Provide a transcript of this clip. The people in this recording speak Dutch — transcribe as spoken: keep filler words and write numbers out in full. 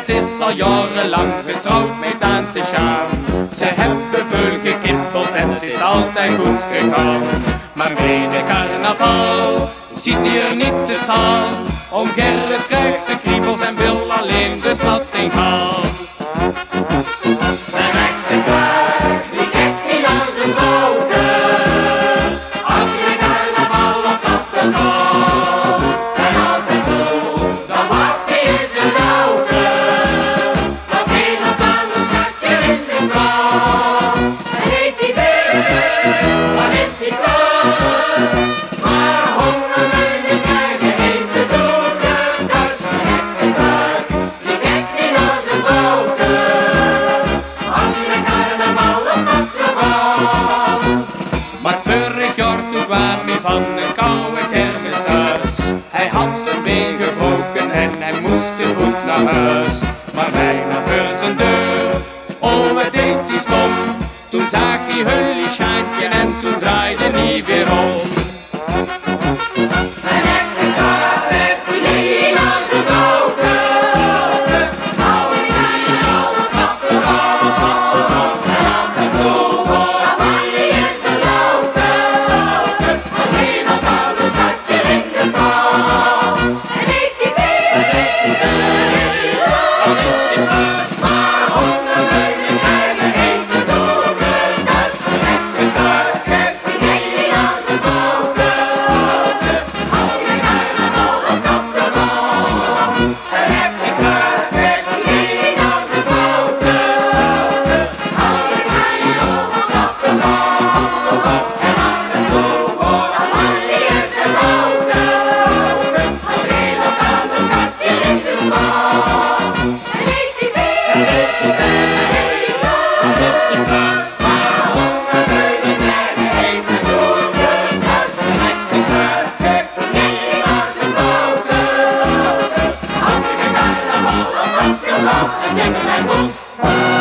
het is al jarenlang getrouwd met tante Sjaan. Ze hebben veel gekippeld en het is altijd goed gegaan. Maar bij de carnaval ziet hij er niet te staan. Om Gerrit krijgt de kriebels en wil alleen de stad in gaan. Van een koude kermis thuis. Hij had zijn been gebroken en hij moest te voet naar huis. Maar bijna voor zijn deur, oh wat deed hij stom. Toen zag hij Hullie Sjaantje en toen draaide hij weer om. Zingen wij goed.